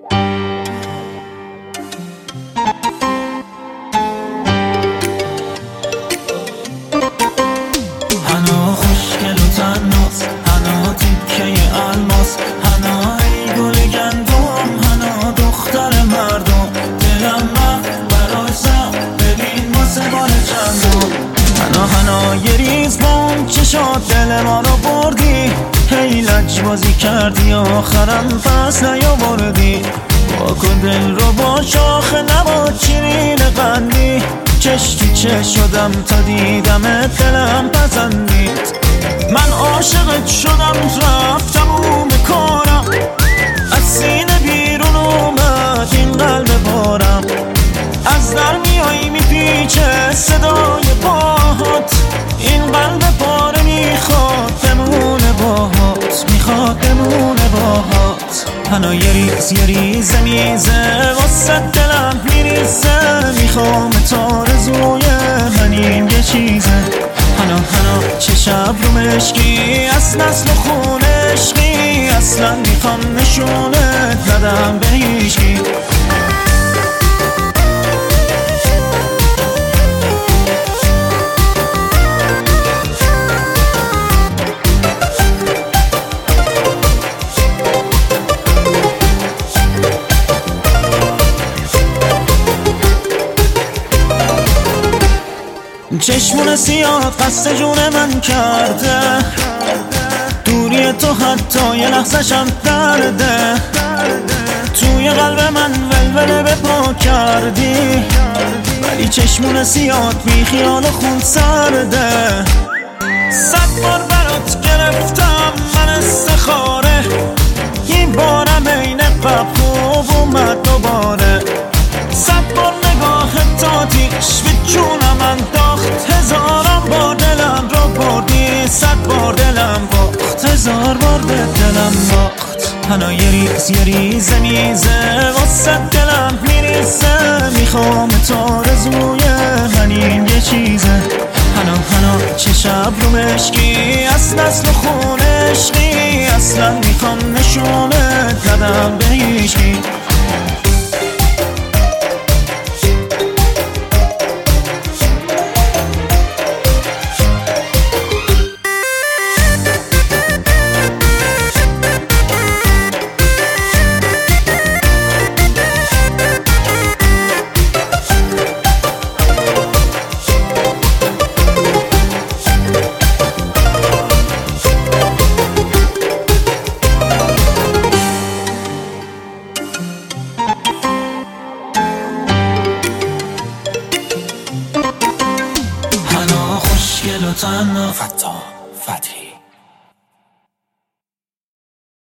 هنا خوشگل و تناس، هنا تیکه الماس، هنا ای گل گندم، هنا دختر مردم. دلم رفت برای سر، ببین واسه بار چندم. هنا یه ریز بام چشات دل ما رو بردی، هی لجبازی کردی آخرم پس نیاوردی. واکن دل رو با شاخ نبات شیرین قندی، چش تو چش شدم تا دیدمت دلم پسندید. من عاشقت شدم رفتم اون به کارم، از سینه بیرون اومد این قلب بارم. از در میایی میپیچه صدای پاهات، این قلب پاره میخواد بمونه باهات، میخواد بمونه باهات. هنا یه ریزه میزه واسه دلم میریزه، میخوام تارزوی منیم یه چیزه. هنا چه شب رو مشکی از نسل و خون عشقی، اصلا میخوام نشونت ندم به هیچکی. چشمون سیاد قصد جون من کرده، دوری تو حتی یه لحظه‌شم درده. توی قلب من ولوله به پا کردی، ولی چشمون سیاد بی خیال خون سرده. 100 بار برات گرفتم من استخاره، این بارم عین قبل خوب اومد دوباره. 100 بار نگاه تاتیش به جونم انداخت، هزارم بار دلم رو بردی، 100 بار دلم باخت، 1000 بار به دلم باخت. هنا یه ریزه میزه واسه دلم میریزه، میخوام تارزوی منیم یه چیزه. هنا چه شب رو مشکی از نسل و خون عشقی، اصلا میخوام نشونت ندم به هیچکی. خوشگل و تنها فتا فتحی